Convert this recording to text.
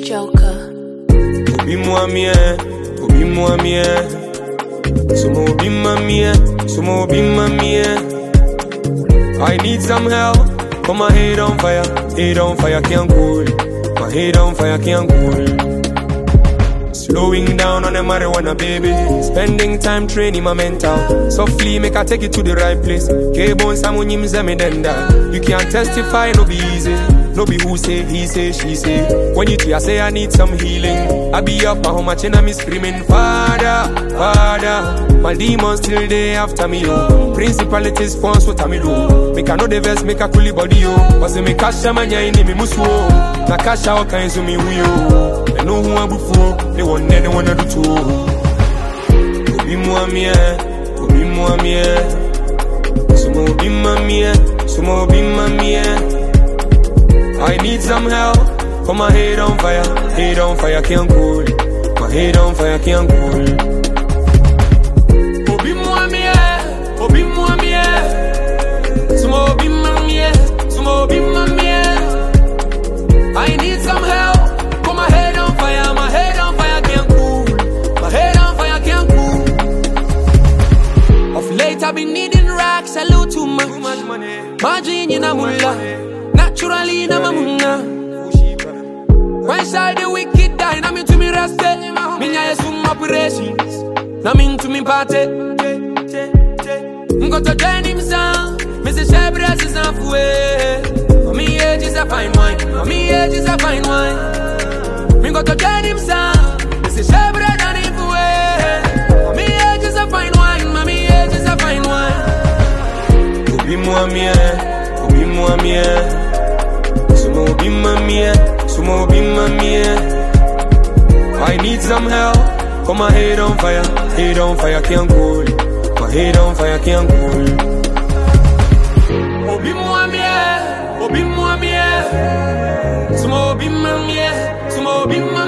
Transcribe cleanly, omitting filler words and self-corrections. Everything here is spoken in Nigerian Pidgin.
Joker. Obi mwamie, obi mwamie. Sumo obi mamie, sumo obi mamie. I need some help, put my head on fire can't cool. My head on fire can't cool. Slowing down on the marijuana, baby. Spending time training my mental. Softly make I take you to the right place. K-Bones, I'm on you can't testify, no be easy. No be who say, he say, she say. When you tell I say I need some healing, I be up at home watching and me screaming, Father, Father. My demons still they after me, oh. Principalities spawns what me do. Make I know the verse, make a coolie body, oh. Was me kasha manya in me musu, oh. Na kasha all kinds of me, oh. I know who I'm before, they want anyone to do too. Obi mwamie, obi mwamie. Sumo obi mamie, sumo obi mamie. I need some help, put my head on fire can't cool. My head on fire can't cool. Obi mwamie, obi mwamie. Sumo obi mamie, sumo obi mamie. I need some help, put my head on fire can't cool. My head on fire can't cool. Of late I've been needing racks, a little too much money. Margin in a mullah. Naturally, na mamunga. When shall the wicked die? Na me to me respect. Me nya some operations. Na me to me party. Go to join him son. Me say Shebras is halfway. For me age is a fine wine. For me age is a fine wine. Me go to join him son. Me say Shebras and him way. For me age is a fine wine. For me age is a fine wine. Obi mwamie, obi mwamie. Sumo obi mamie, sumo obi mamie. I need some help, put my head on fire can't cool. My head on fire can't cool. Obi mwamie, sumo obi mamie, sumo obi mamie.